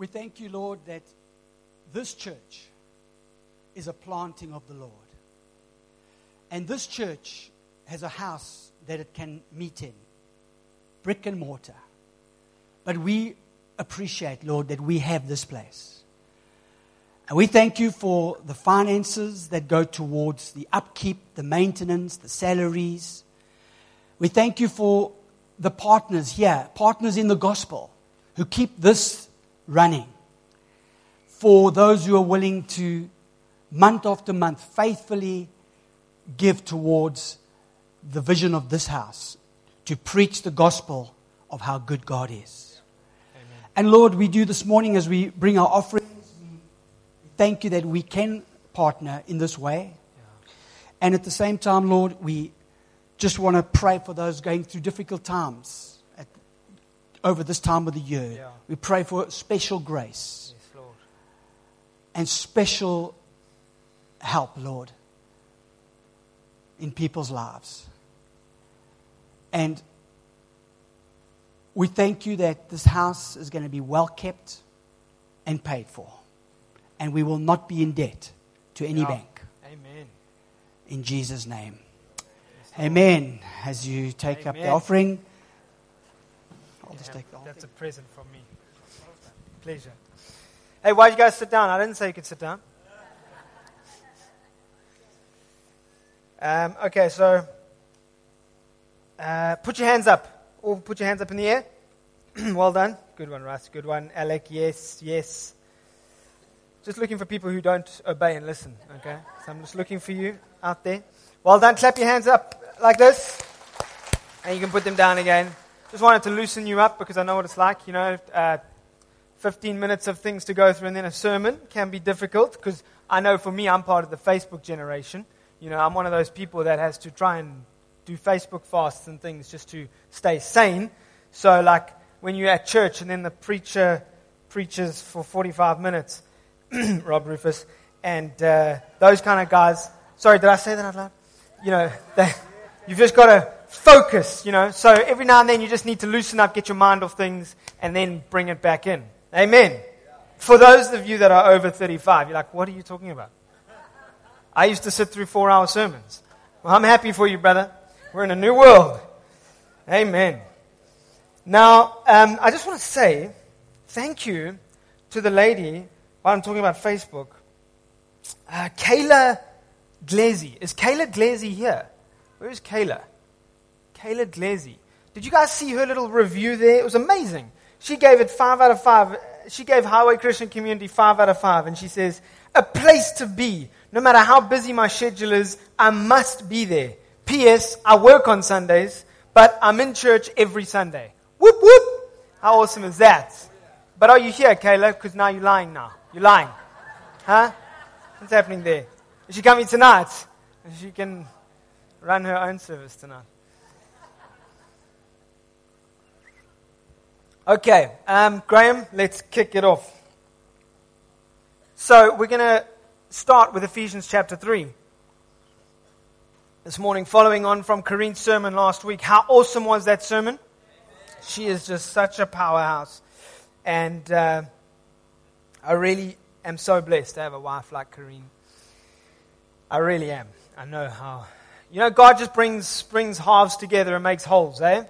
We thank you, Lord, that this church is a planting of the Lord. And this church has a house that it can meet in, brick and mortar. But we appreciate, Lord, that we have this place. And we thank you for the finances that go towards the upkeep, the maintenance, the salaries. We thank you for the partners here, partners in the gospel, who keep this running. For those who are willing to, month after month, faithfully give towards the vision of this house, to preach the gospel of how good God is. Amen. And Lord, we do this morning as we bring our offerings, we thank you that we can partner in this way. Yeah. And at the same time, Lord, we just want to pray for those going through difficult times over this time of the year. Yeah. We pray for special grace. Yes, Lord. And special help, Lord, in people's lives. And we thank you that this house is going to be well kept and paid for. And we will not be in debt to any bank. Amen. In Jesus' name. Yes, amen. As you take up the offering, I'll just take the offering. That's a present from me. Pleasure. Hey, why you guys sit down? I didn't say you could sit down. Okay, so put your hands up. Or put your hands up in the air. Well done. Good one, Russ. Good one. Alec, yes, yes. Just looking for people who don't obey and listen, okay? So I'm just looking for you out there. Well done. Clap your hands up like this. And you can put them down again. Just wanted to loosen you up because I know what it's like. 15 minutes of things to go through and then a sermon can be difficult because I know for me, I'm part of the Facebook generation. I'm one of those people that has to try and do Facebook fasts and things just to stay sane. So like when you're at church and then the preacher preaches for 45 minutes, Rob Rufus, and those kind of guys. Sorry, did I say that out loud? You've just got to focus, So every now and then you just need to loosen up, get your mind off things, and then bring it back in. Amen. For those of you that are over 35, you're like, what are you talking about? I used to sit through 4-hour sermons. Well, I'm happy for you, brother. We're in a new world. Amen. Now, I just want to say thank you to the lady, while I'm talking about Facebook, Kayla Glazy. Is Kayla Glazy here? Where is Kayla? Kayla Glazy. Did you guys see her little review there? It was amazing. She gave it 5 out of 5. She gave Highway Christian Community 5 out of 5. And she says, a place to be. No matter how busy my schedule is, I must be there. P.S. I work on Sundays, but I'm in church every Sunday. Whoop, whoop. How awesome is that? But are you here, Kayla? Because now you're lying now. You're lying. Huh? What's happening there? Is she coming tonight? She can run her own service tonight. Okay, Graham, let's kick it off. So we're going to start with Ephesians chapter 3. This morning, following on from Kareen's sermon last week. How awesome was that sermon? She is just such a powerhouse. And I really am so blessed to have a wife like Kareen. I really am. I know how. God just brings halves together and makes wholes, eh?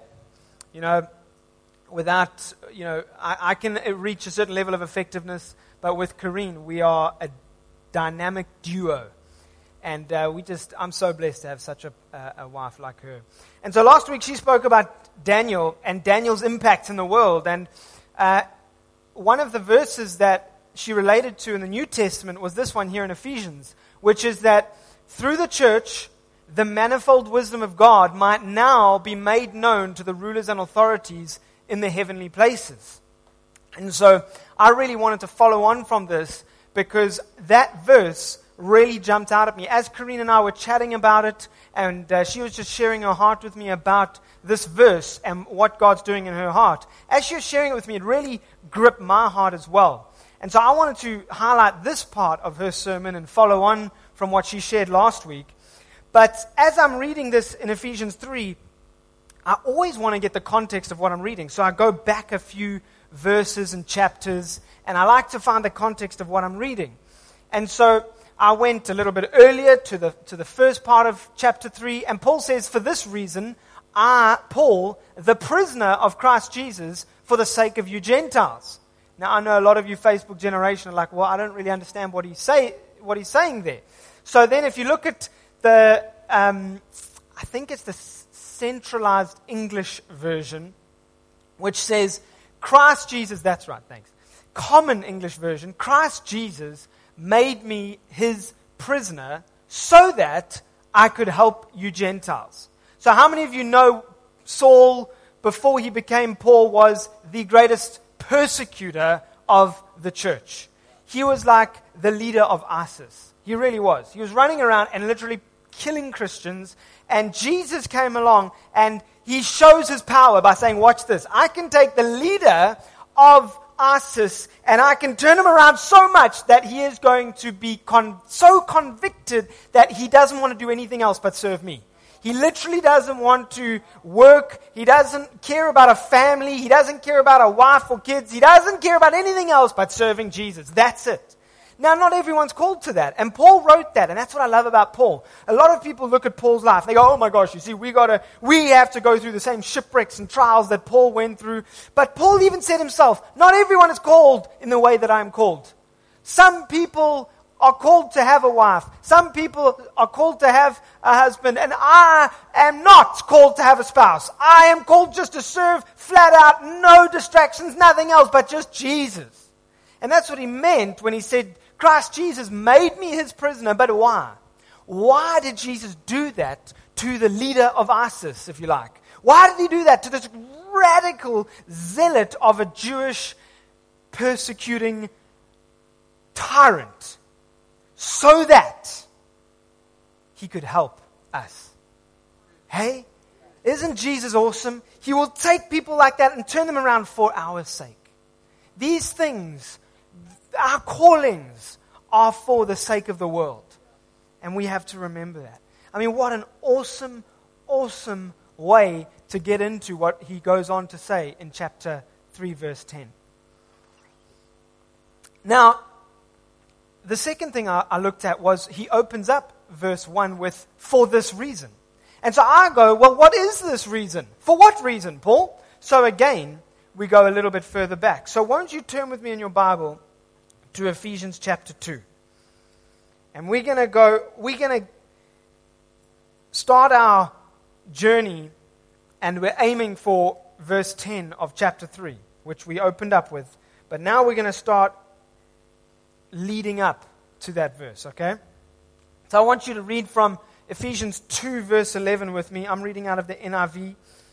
Without, I can reach a certain level of effectiveness, but with Kareen, we are a dynamic duo. And I'm so blessed to have such a wife like her. And so last week she spoke about Daniel and Daniel's impact in the world. And one of the verses that she related to in the New Testament was this one here in Ephesians, which is that through the church, the manifold wisdom of God might now be made known to the rulers and authorities in the heavenly places. And so I really wanted to follow on from this because that verse really jumped out at me. As Kareen and I were chatting about it, and she was just sharing her heart with me about this verse and what God's doing in her heart. As she was sharing it with me, it really gripped my heart as well. And so I wanted to highlight this part of her sermon and follow on from what she shared last week. But as I'm reading this in Ephesians 3, I always want to get the context of what I'm reading. So I go back a few verses and chapters, and I like to find the context of what I'm reading. And so I went a little bit earlier to the first part of chapter 3, and Paul says, for this reason, I, Paul, the prisoner of Christ Jesus, for the sake of you Gentiles. Now, I know a lot of you Facebook generation are like, well, I don't really understand what he's saying there. So then if you look at the, I think it's the centralized English version, which says, Christ Jesus, that's right, thanks. Common English version, Christ Jesus made me his prisoner so that I could help you Gentiles. So how many of you know Saul, before he became Paul, was the greatest persecutor of the church? He was like the leader of ISIS. He really was. He was running around and literally killing Christians. And Jesus came along and he shows his power by saying, watch this. I can take the leader of ISIS and I can turn him around so much that he is going to be so convicted that he doesn't want to do anything else but serve me. He literally doesn't want to work. He doesn't care about a family. He doesn't care about a wife or kids. He doesn't care about anything else but serving Jesus. That's it. Now, not everyone's called to that. And Paul wrote that, and that's what I love about Paul. A lot of people look at Paul's life. They go, oh my gosh, you see, we have to go through the same shipwrecks and trials that Paul went through. But Paul even said himself, not everyone is called in the way that I am called. Some people are called to have a wife. Some people are called to have a husband. And I am not called to have a spouse. I am called just to serve flat out, no distractions, nothing else but just Jesus. And that's what he meant when he said, Christ Jesus made me his prisoner, but why? Why did Jesus do that to the leader of ISIS, if you like? Why did he do that to this radical zealot of a Jewish persecuting tyrant? So that he could help us. Hey, isn't Jesus awesome? He will take people like that and turn them around for our sake. These things, our callings, are for the sake of the world. And we have to remember that. I mean, what an awesome, awesome way to get into what he goes on to say in chapter 3, verse 10. Now, the second thing I looked at was he opens up verse 1 with, for this reason. And so I go, well, what is this reason? For what reason, Paul? So again, we go a little bit further back. So won't you turn with me in your Bible to Ephesians chapter 2. And we're going to start our journey, and we're aiming for verse 10 of chapter 3, which we opened up with. But now we're going to start leading up to that verse, okay? So I want you to read from Ephesians 2, verse 11 with me. I'm reading out of the NIV.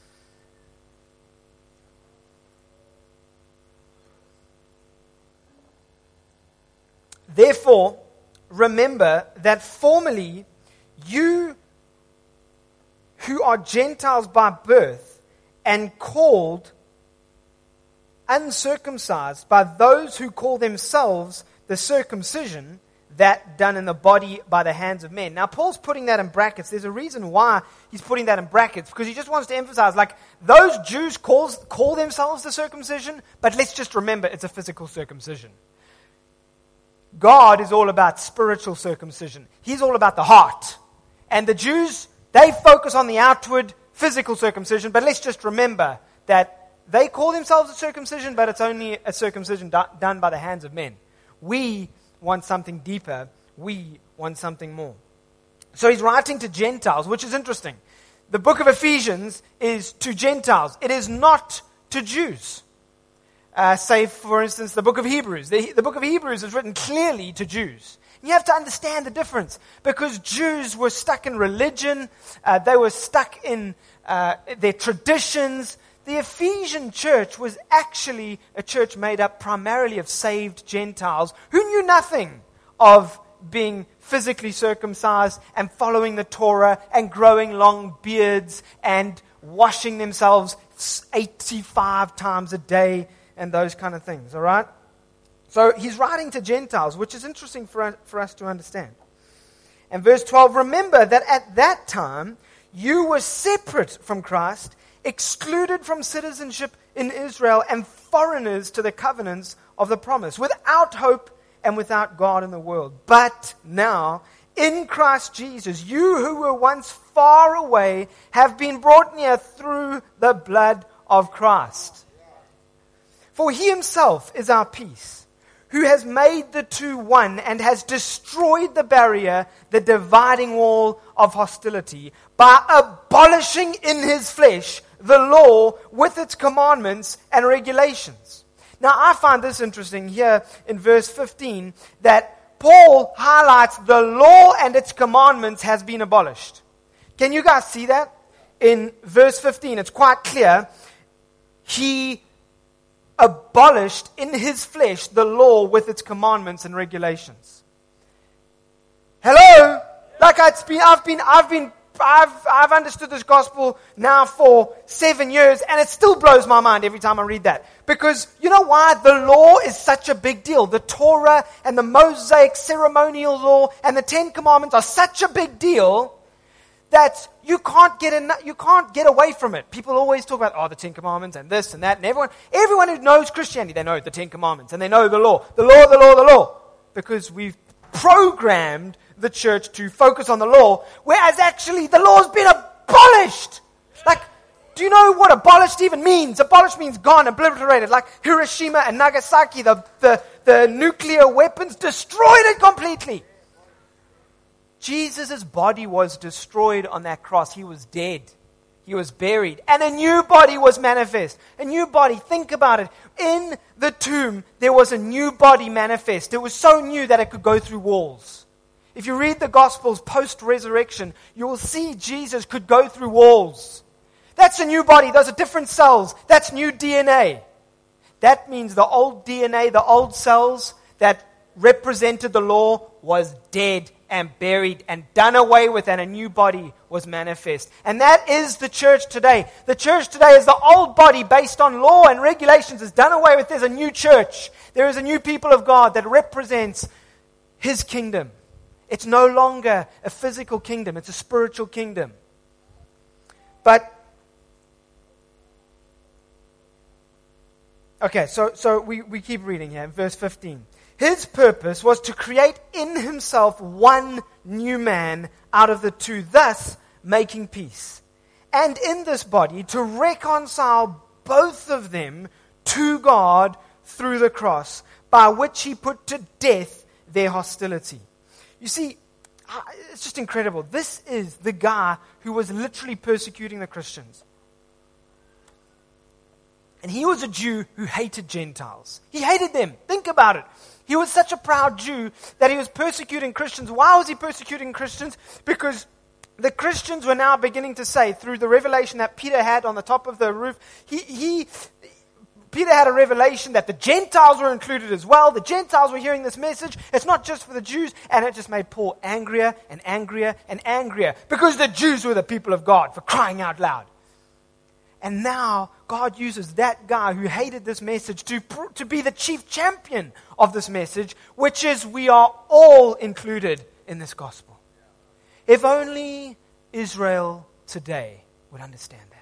Therefore, remember that formerly you who are Gentiles by birth and called uncircumcised by those who call themselves the circumcision that done in the body by the hands of men. Now, Paul's putting that in brackets. There's a reason why he's putting that in brackets, because he just wants to emphasize, like, those Jews call themselves the circumcision, but let's just remember it's a physical circumcision. God is all about spiritual circumcision. He's all about the heart. And the Jews, they focus on the outward physical circumcision, but let's just remember that they call themselves a circumcision, but it's only a circumcision done by the hands of men. We want something deeper. We want something more. So he's writing to Gentiles, which is interesting. The book of Ephesians is to Gentiles. It is not to Jews. Say, for instance, the book of Hebrews. The book of Hebrews is written clearly to Jews. You have to understand the difference, because Jews were stuck in religion. They were stuck in their traditions. The Ephesian church was actually a church made up primarily of saved Gentiles who knew nothing of being physically circumcised and following the Torah and growing long beards and washing themselves 85 times a day and those kind of things, all right? So he's writing to Gentiles, which is interesting for us to understand. And verse 12, remember that at that time you were separate from Christ, excluded from citizenship in Israel and foreigners to the covenants of the promise, without hope and without God in the world. But now, in Christ Jesus, you who were once far away have been brought near through the blood of Christ. For he himself is our peace, who has made the two one and has destroyed the barrier, the dividing wall of hostility, by abolishing in his flesh the law with its commandments and regulations. Now I find this interesting here in verse 15, that Paul highlights the law and its commandments has been abolished. Can you guys see that? In verse 15, it's quite clear. He abolished in his flesh the law with its commandments and regulations. Hello? Like I've understood this gospel now for 7 years, and it still blows my mind every time I read that. Because you know why? The law is such a big deal. The Torah and the Mosaic ceremonial law and the Ten Commandments are such a big deal that you can't get away from it. People always talk about, the Ten Commandments and this and that, and everyone who knows Christianity, they know the Ten Commandments and they know the law. The law. Because we've programmed the church to focus on the law, whereas actually the law's been abolished. Like, do you know what abolished even means? Abolished means gone, obliterated. Like Hiroshima and Nagasaki, the nuclear weapons destroyed it completely. Jesus' body was destroyed on that cross. He was dead. He was buried. And a new body was manifest. A new body. Think about it. In the tomb, there was a new body manifest. It was so new that it could go through walls. If you read the Gospels post-resurrection, you will see Jesus could go through walls. That's a new body. Those are different cells. That's new DNA. That means the old DNA, the old cells that represented the law was dead and buried and done away with, and a new body was manifest. And that is the church today. The church today is the old body based on law and regulations is done away with. There's a new church. There is a new people of God that represents His kingdom. It's no longer a physical kingdom. It's a spiritual kingdom. But, okay, so we keep reading here in verse 15. His purpose was to create in himself one new man out of the two, thus making peace. And in this body to reconcile both of them to God through the cross, by which he put to death their hostility. You see, it's just incredible. This is the guy who was literally persecuting the Christians. And he was a Jew who hated Gentiles. He hated them. Think about it. He was such a proud Jew that he was persecuting Christians. Why was he persecuting Christians? Because the Christians were now beginning to say, through the revelation that Peter had on the top of the roof, Peter had a revelation that the Gentiles were included as well. The Gentiles were hearing this message. It's not just for the Jews. And it just made Paul angrier and angrier and angrier. Because the Jews were the people of God, for crying out loud. And now God uses that guy who hated this message to be the chief champion of this message, which is we are all included in this gospel. If only Israel today would understand that.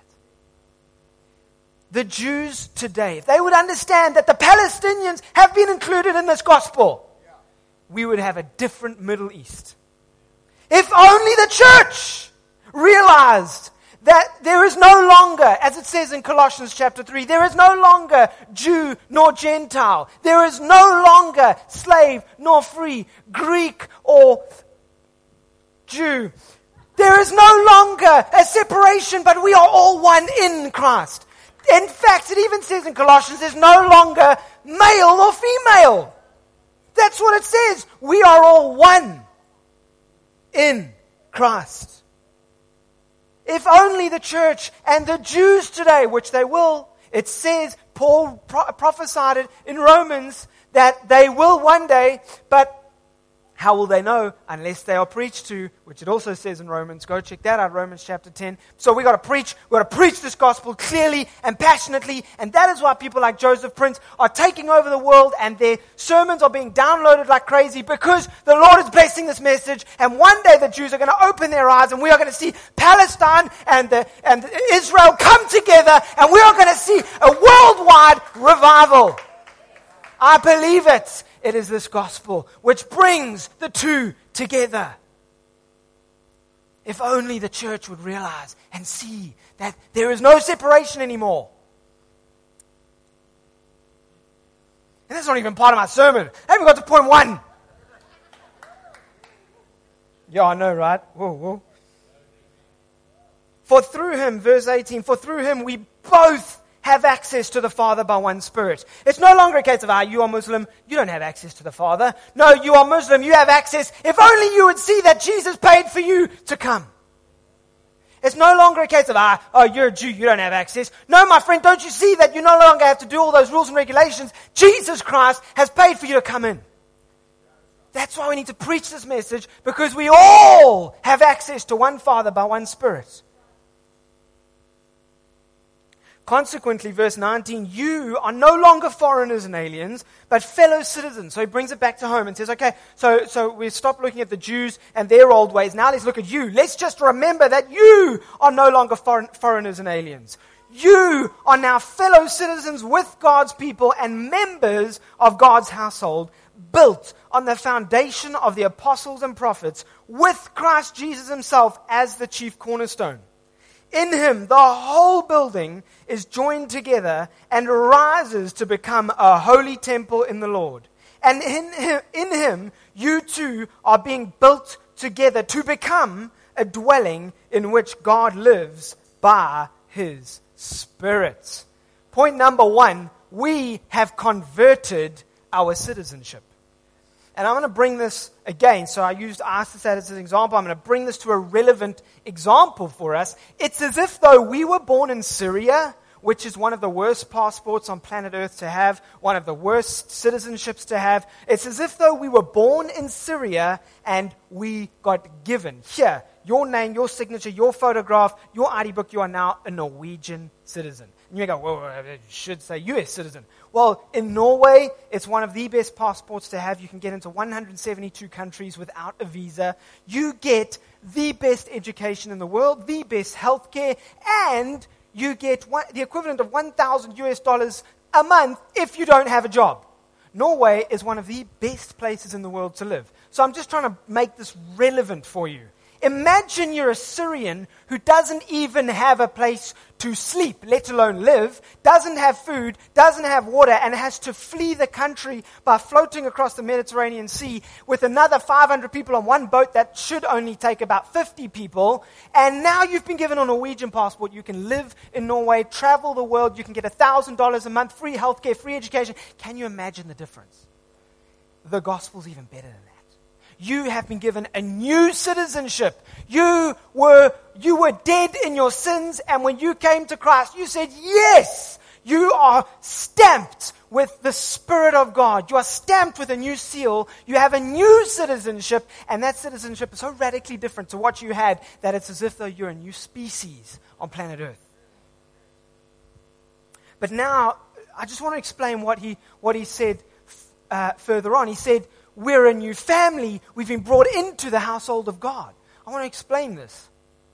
The Jews today, if they would understand that the Palestinians have been included in this gospel, we would have a different Middle East. If only the church realized that there is no longer, as it says in Colossians chapter 3, there is no longer Jew nor Gentile. There is no longer slave nor free, Greek or Jew. There is no longer a separation, but we are all one in Christ. In fact, it even says in Colossians, there's no longer male or female. That's what it says. We are all one in Christ. If only the church and the Jews today, which they will, it says, Paul prophesied it in Romans, that they will one day, but How will they know? Unless they are preached to, which it also says in Romans. Go check that out, Romans chapter 10. So we got to preach this gospel clearly and passionately, and that is why people like Joseph Prince are taking over the world, and their sermons are being downloaded like crazy, because the Lord is blessing this message, and one day the Jews are going to open their eyes, and we are going to see Palestine and Israel come together, and we are going to see a worldwide revival. I believe it. It is this gospel which brings the two together. If only the church would realize and see that there is no separation anymore. And that's not even part of my sermon. I haven't got to point 1. Yeah, I know, right? Whoa. For through him, verse 18, for through him we both have access to the Father by one Spirit. It's no longer a case of, you are Muslim, you don't have access to the Father. No, you are Muslim, you have access. If only you would see that Jesus paid for you to come. It's no longer a case of, you're a Jew, you don't have access. No, my friend, don't you see that you no longer have to do all those rules and regulations? Jesus Christ has paid for you to come in. That's why we need to preach this message, because we all have access to one Father by one Spirit. Consequently, verse 19, you are no longer foreigners and aliens, but fellow citizens. So he brings it back to home and says, okay, so we stop looking at the Jews and their old ways. Now let's look at you. Let's just remember that you are no longer foreigners and aliens. You are now fellow citizens with God's people and members of God's household, built on the foundation of the apostles and prophets, with Christ Jesus himself as the chief cornerstone. In him, the whole building is joined together and rises to become a holy temple in the Lord. And in him, you two are being built together to become a dwelling in which God lives by his Spirit. Point number 1, we have converted our citizenship. And I'm going to bring this again. So I used ISIS as an example. I'm going to bring this to a relevant example for us. It's as if though we were born in Syria, which is one of the worst passports on planet Earth to have, one of the worst citizenships to have. It's as if though we were born in Syria and we got given, here, your name, your signature, your photograph, your ID book, you are now a Norwegian citizen. And you go, well, it should say US citizen. Well, in Norway, it's one of the best passports to have. You can get into 172 countries without a visa. You get the best education in the world, the best healthcare, and you get the equivalent of $1,000 a month if you don't have a job. Norway is one of the best places in the world to live. So I'm just trying to make this relevant for you. Imagine you're a Syrian who doesn't even have a place to sleep, let alone live, doesn't have food, doesn't have water, and has to flee the country by floating across the Mediterranean Sea with another 500 people on one boat that should only take about 50 people. And now you've been given a Norwegian passport. You can live in Norway, travel the world. You can get $1,000 a month, free healthcare, free education. Can you imagine the difference? The gospel's even better than that. You have been given a new citizenship. You were dead in your sins, and when you came to Christ, you said, yes, you are stamped with the Spirit of God. You are stamped with a new seal. You have a new citizenship, and that citizenship is so radically different to what you had that it's as if though you're a new species on planet Earth. But now, I just want to explain what he said further on. He said, we're a new family. We've been brought into the household of God. I want to explain this.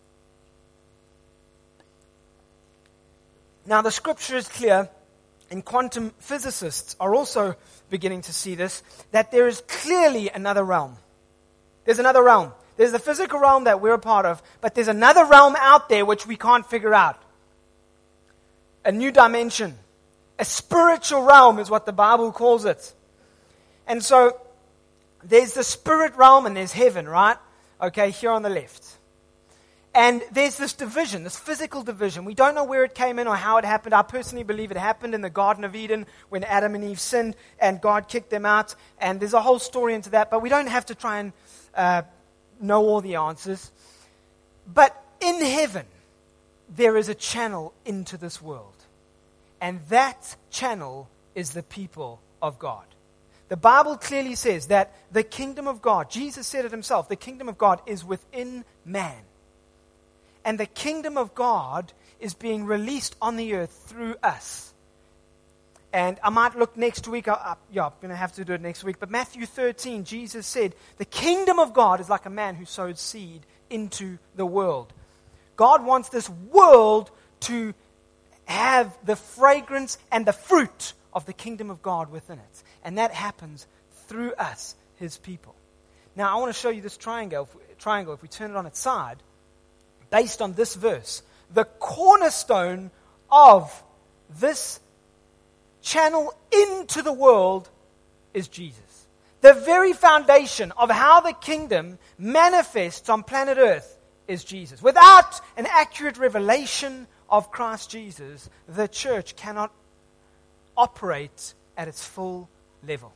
Now, the scripture is clear, and quantum physicists are also beginning to see this, that there is clearly another realm. There's another realm. There's the physical realm that we're a part of, but there's another realm out there which we can't figure out. A new dimension. A spiritual realm is what the Bible calls it. And so, there's the spirit realm and there's heaven, right? Okay, here on the left. And there's this division, this physical division. We don't know where it came in or how it happened. I personally believe it happened in the Garden of Eden when Adam and Eve sinned and God kicked them out. And there's a whole story into that, but we don't have to try and know all the answers. But in heaven, there is a channel into this world. And that channel is the people of God. The Bible clearly says that the kingdom of God, Jesus said it himself, the kingdom of God is within man. And the kingdom of God is being released on the earth through us. And I might look next week, I'm going to have to do it next week, but Matthew 13, Jesus said, the kingdom of God is like a man who sowed seed into the world. God wants this world to have the fragrance and the fruit of the kingdom of God within it. And that happens through us, his people. Now, I want to show you this triangle. If we turn it on its side, based on this verse, the cornerstone of this channel into the world is Jesus. The very foundation of how the kingdom manifests on planet Earth is Jesus. Without an accurate revelation of Christ Jesus, the church cannot operate at its full level.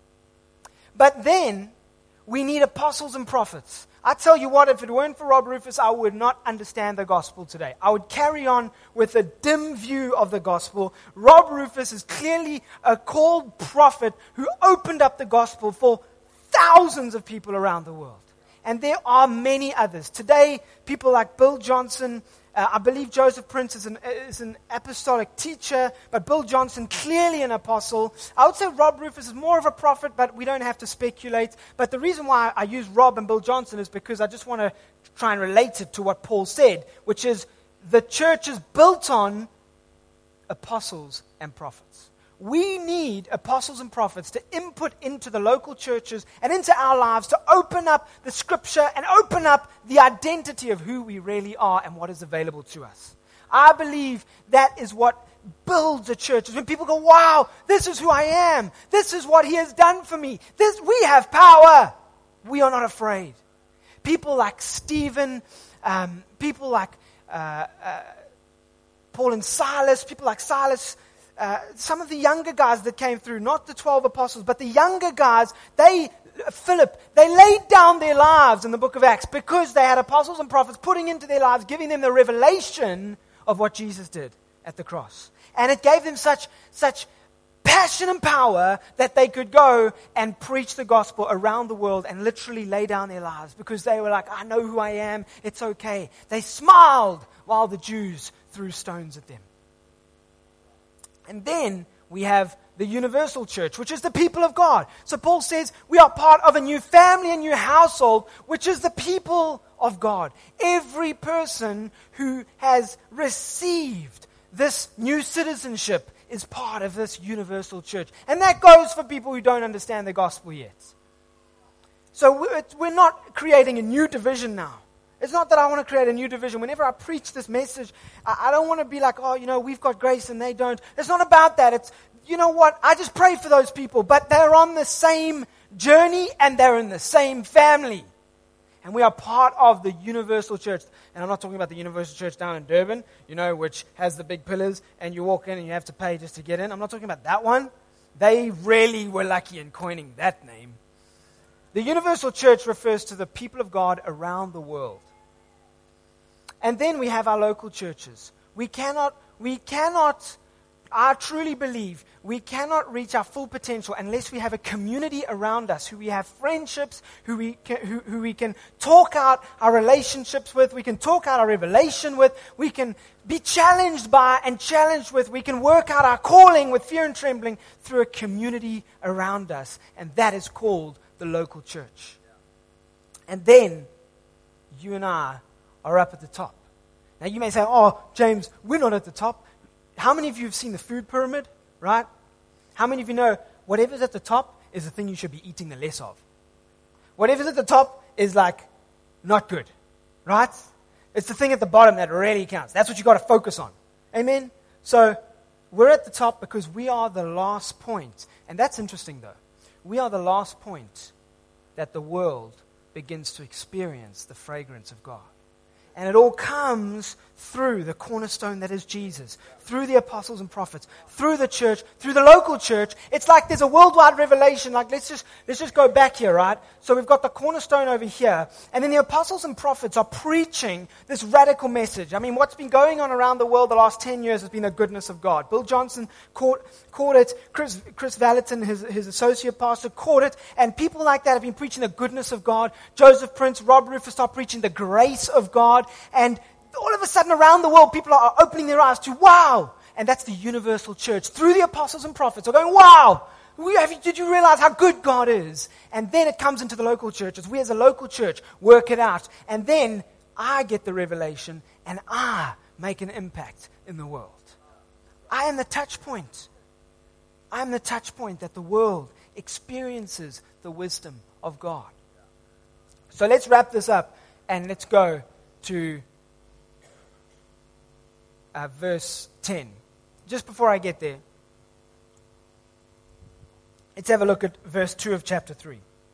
But then, we need apostles and prophets. I tell you what, if it weren't for Rob Rufus, I would not understand the gospel today. I would carry on with a dim view of the gospel. Rob Rufus is clearly a called prophet who opened up the gospel for thousands of people around the world. And there are many others. Today, people like Bill Johnson, I believe Joseph Prince is an apostolic teacher, but Bill Johnson, clearly an apostle. I would say Rob Rufus is more of a prophet, but we don't have to speculate. But the reason why I use Rob and Bill Johnson is because I just want to try and relate it to what Paul said, which is the church is built on apostles and prophets. We need apostles and prophets to input into the local churches and into our lives to open up the scripture and open up the identity of who we really are and what is available to us. I believe that is what builds a church. Is when people go, wow, this is who I am. This is what he has done for me. We have power. We are not afraid. People like Stephen, people like Paul and Silas, people like Silas, some of the younger guys that came through, not the 12 apostles, but the younger guys, Philip, they laid down their lives in the book of Acts because they had apostles and prophets putting into their lives, giving them the revelation of what Jesus did at the cross. And it gave them such passion and power that they could go and preach the gospel around the world and literally lay down their lives because they were like, I know who I am, it's okay. They smiled while the Jews threw stones at them. And then we have the universal church, which is the people of God. So Paul says we are part of a new family, a new household, which is the people of God. Every person who has received this new citizenship is part of this universal church. And that goes for people who don't understand the gospel yet. So we're not creating a new division now. It's not that I want to create a new division. Whenever I preach this message, I don't want to be like, we've got grace and they don't. It's not about that. It's, you know what, I just pray for those people. But they're on the same journey and they're in the same family. And we are part of the universal church. And I'm not talking about the universal church down in Durban, which has the big pillars and you walk in and you have to pay just to get in. I'm not talking about that one. They really were lucky in coining that name. The universal church refers to the people of God around the world. And then we have our local churches. We cannot, I truly believe, we cannot reach our full potential unless we have a community around us who we have friendships, who we can talk out our relationships with, we can talk out our revelation with, we can be challenged by and challenged with, we can work out our calling with fear and trembling through a community around us. And that is called the local church. And then you and I are up at the top. Now you may say, James, we're not at the top. How many of you have seen the food pyramid, right? How many of you know whatever's at the top is the thing you should be eating the less of? Whatever's at the top is not good, right? It's the thing at the bottom that really counts. That's what you got to focus on. Amen? So we're at the top because we are the last point. And that's interesting though. We are the last point that the world begins to experience the fragrance of God. And it all comes through the cornerstone that is Jesus, through the apostles and prophets, through the church, through the local church. It's like there's a worldwide revelation. Like let's just go back here, right? So we've got the cornerstone over here, and then the apostles and prophets are preaching this radical message. I mean, what's been going on around the world the last 10 years has been the goodness of God. Bill Johnson caught it. Chris Valentin, his associate pastor, caught it, and people like that have been preaching the goodness of God. Joseph Prince, Rob Rufus are preaching the grace of God, and all of a sudden around the world, people are opening their eyes to, wow! And that's the universal church. Through the apostles and prophets are going, wow! Did you realize how good God is? And then it comes into the local churches. We as a local church work it out. And then I get the revelation and I make an impact in the world. I am the touch point. I am the touch point that the world experiences the wisdom of God. So let's wrap this up and let's go to verse 10. Just before I get there, let's have a look at verse 2 of chapter 3.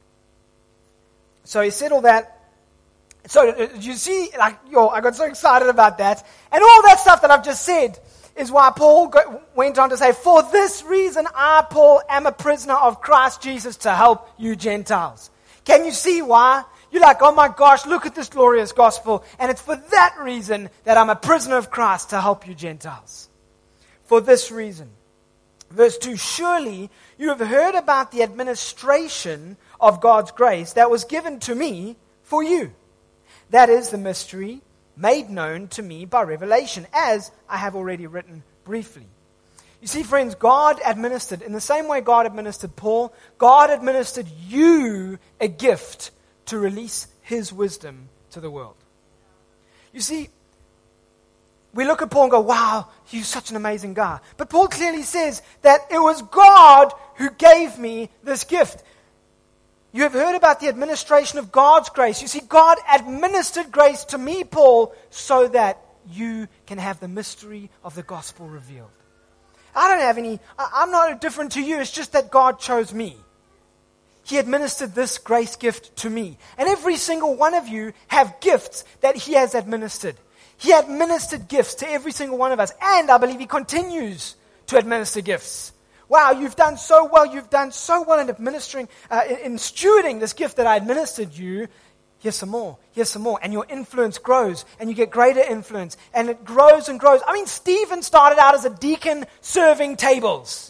So he said all that. So you see, I got so excited about that. And all that stuff that I've just said is why Paul went on to say, for this reason I, Paul, am a prisoner of Christ Jesus to help you Gentiles. Can you see why? You're like, oh my gosh, look at this glorious gospel. And it's for that reason that I'm a prisoner of Christ to help you Gentiles. For this reason. Verse 2, surely you have heard about the administration of God's grace that was given to me for you. That is the mystery made known to me by revelation, as I have already written briefly. You see, friends, God administered, in the same way God administered Paul, God administered you a gift to release His wisdom to the world. You see, we look at Paul and go, wow, he's such an amazing guy. But Paul clearly says that it was God who gave me this gift. You have heard about the administration of God's grace. You see, God administered grace to me, Paul, so that you can have the mystery of the gospel revealed. I'm not different to you. It's just that God chose me. He administered this grace gift to me. And every single one of you have gifts that He has administered. He administered gifts to every single one of us. And I believe He continues to administer gifts. Wow, you've done so well. You've done so well in administering, in stewarding this gift that I administered you. Here's some more. Here's some more. And your influence grows. And you get greater influence. And it grows and grows. I mean, Stephen started out as a deacon serving tables.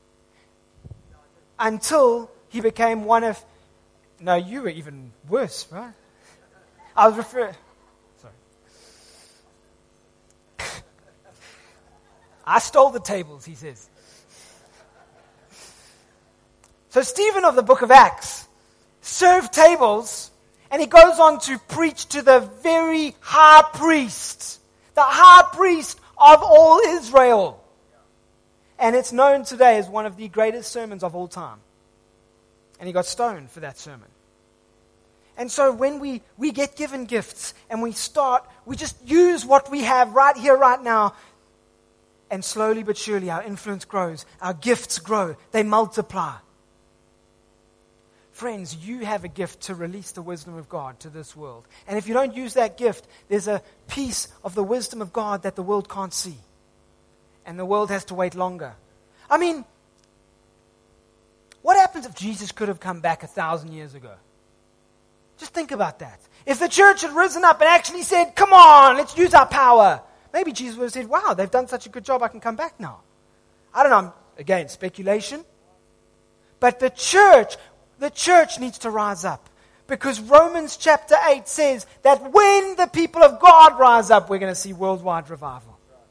Until he became one of... No, you were even worse, right? I was referring... Sorry. I stole the tables, he says. So Stephen of the book of Acts served tables, and he goes on to preach to the very high priest, the high priest of all Israel. And it's known today as one of the greatest sermons of all time. And he got stoned for that sermon. And so when we get given gifts and we just use what we have right here, right now, and slowly but surely our influence grows, our gifts grow, they multiply. Friends, you have a gift to release the wisdom of God to this world. And if you don't use that gift, there's a piece of the wisdom of God that the world can't see. And the world has to wait longer. I mean, what happens if Jesus could have come back 1,000 years ago? Just think about that. If the church had risen up and actually said, come on, let's use our power. Maybe Jesus would have said, wow, they've done such a good job, I can come back now. I don't know, again, speculation. But the church needs to rise up. Because Romans chapter 8 says that when the people of God rise up, we're going to see worldwide revival.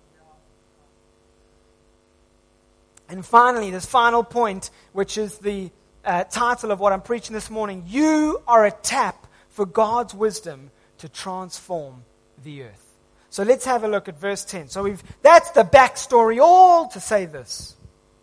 And finally, this final point, which is the title of what I'm preaching this morning, you are a tap for God's wisdom to transform the earth. So let's have a look at verse 10. So that's the backstory all to say this.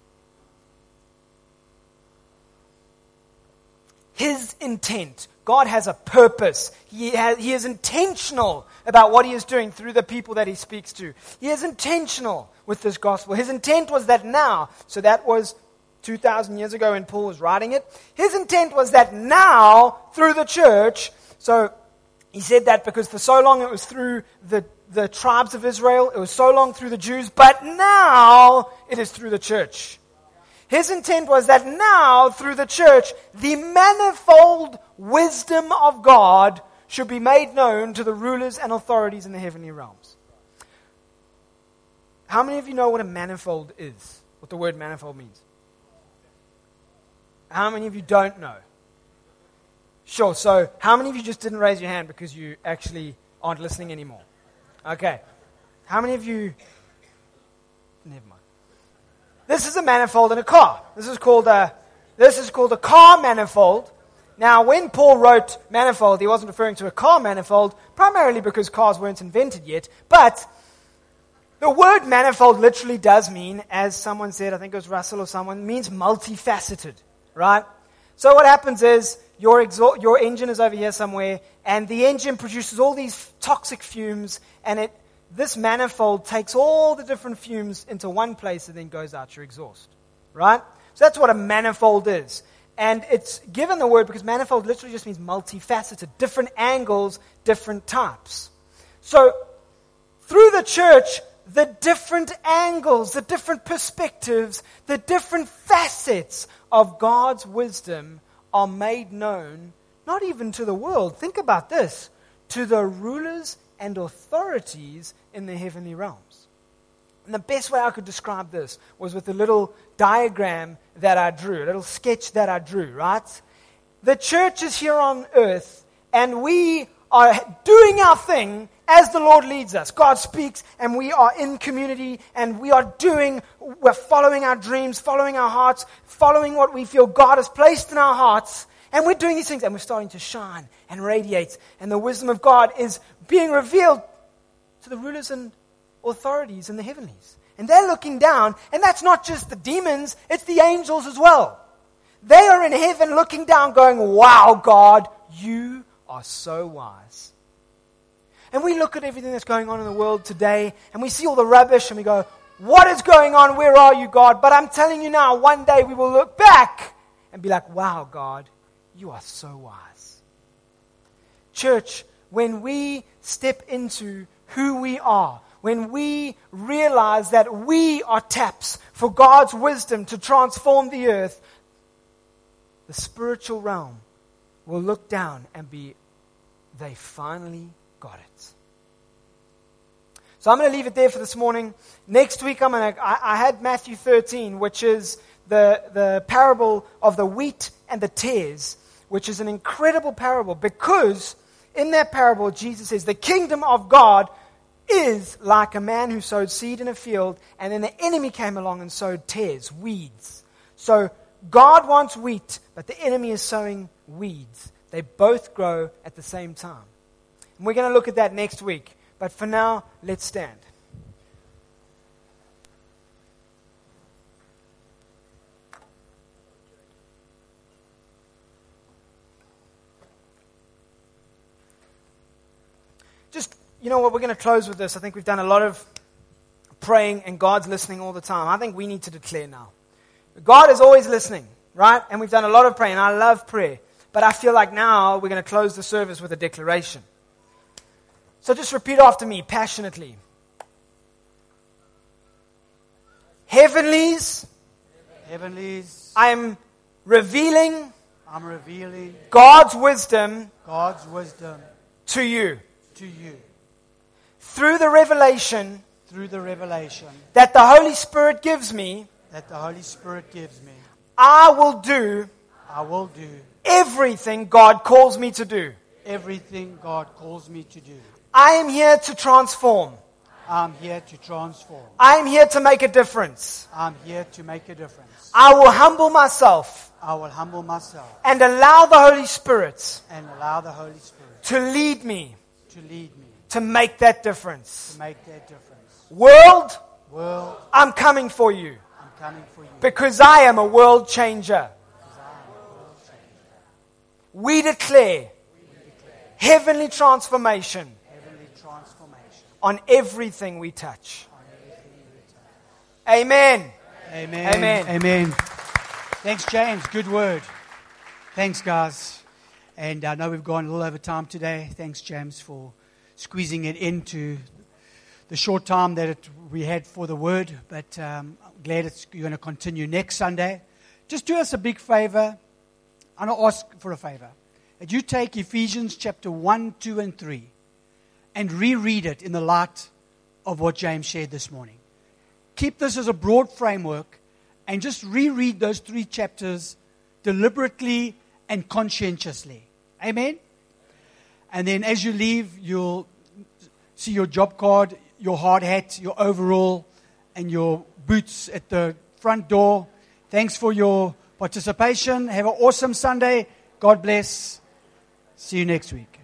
His intent. God has a purpose. He is intentional about what He is doing through the people that He speaks to. He is intentional with this gospel. His intent was that now, so that was 2,000 years ago when Paul was writing it. His intent was that now, through the church, so he said that because for so long it was through the the tribes of Israel. It was so long through the Jews, but now it is through the church. His intent was that now, through the church, the manifold wisdom of God should be made known to the rulers and authorities in the heavenly realms. How many of you know what a manifold is? What the word manifold means? How many of you don't know? Sure, so how many of you just didn't raise your hand because you actually aren't listening anymore? Okay. How many of you... Never mind. This is a manifold in a car. This is called a car manifold. Now, when Paul wrote manifold, he wasn't referring to a car manifold, primarily because cars weren't invented yet. But the word manifold literally does mean, as someone said, I think it was Russell or someone, means multifaceted, right? So what happens is your engine is over here somewhere, and the engine produces all these toxic fumes, and this manifold takes all the different fumes into one place and then goes out your exhaust, right? So that's what a manifold is. And it's given the word because manifold literally just means multifaceted, different angles, different types. So through the church, the different angles, the different perspectives, the different facets of God's wisdom are made known, not even to the world. Think about this, to the rulers and authorities in the heavenly realms. And the best way I could describe this was with a little diagram that I drew, a little sketch that I drew, right? The church is here on earth, and we are doing our thing as the Lord leads us. God speaks, and we are in community, and we're following our dreams, following our hearts, following what we feel God has placed in our hearts, and we're doing these things, and we're starting to shine and radiate, and the wisdom of God is being revealed to the rulers and authorities in the heavenlies. And they're looking down, and that's not just the demons, it's the angels as well. They are in heaven looking down going, wow, God, you are so wise. And we look at everything that's going on in the world today, and we see all the rubbish, and we go, what is going on? Where are you, God? But I'm telling you now, one day we will look back and be like, wow, God, you are so wise. Church, when we step into who we are, when we realize that we are taps for God's wisdom to transform the earth, the spiritual realm will look down and be, they finally got it. So I'm going to leave it there for this morning. Next week I had Matthew 13, which is the parable of the wheat and the tares, which is an incredible parable because in that parable Jesus says the kingdom of God is like a man who sowed seed in a field, and then the enemy came along and sowed tares, weeds. So God wants wheat, but the enemy is sowing weeds. They both grow at the same time. And we're going to look at that next week. But for now, let's stand. You know what, we're going to close with this. I think we've done a lot of praying and God's listening all the time. I think we need to declare now. God is always listening, right? And we've done a lot of praying. I love prayer. But I feel like now we're going to close the service with a declaration. So just repeat after me passionately. Heavenlies, I'm revealing God's wisdom to you. Through the revelation that the Holy Spirit gives me, I will do everything God calls me to do. I am here to transform. I am here to make a difference. I will humble myself. And allow the Holy Spirit to lead me. To make that difference. World, I'm coming for you. Because I am a world changer. We declare heavenly transformation on everything we touch. Amen. Amen. Thanks, James. Good word. Thanks, guys. And I know we've gone a little over time today. Thanks, James, for squeezing it into the short time that we had for the word, but I'm glad you're going to continue next Sunday. Just do us a big favor. I'm going to ask for a favor. That you take Ephesians chapter 1, 2, and 3 and reread it in the light of what James shared this morning. Keep this as a broad framework and just reread those 3 chapters deliberately and conscientiously. Amen? And then as you leave, you'll see your job card, your hard hat, your overall, and your boots at the front door. Thanks for your participation. Have an awesome Sunday. God bless. See you next week.